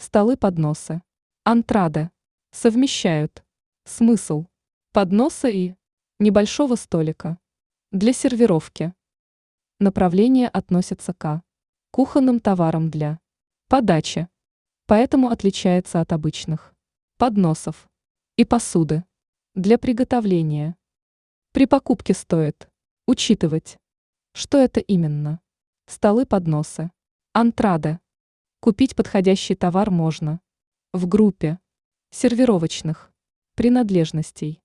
столы, подносы, антраде совмещают смысл подноса и небольшого столика для сервировки. Направление относится к кухонным товарам для подачи, поэтому отличается от обычных подносов и посуды для приготовления. При покупке стоит учитывать, что это именно столы, подносы, антраде. Купить подходящий товар можно в группе сервировочных принадлежностей.